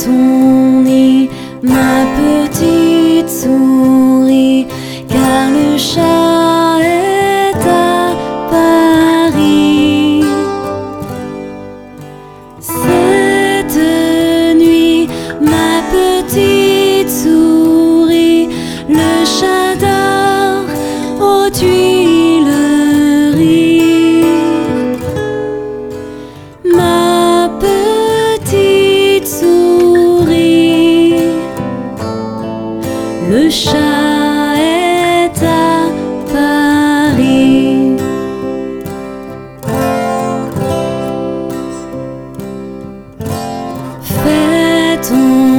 ton nid, ma petite souris, car le chat est à Paris. Cette nuit, ma petite souris, le chat dort aux Tuileries. Ma petite souris, le chat est à Paris. Fais ton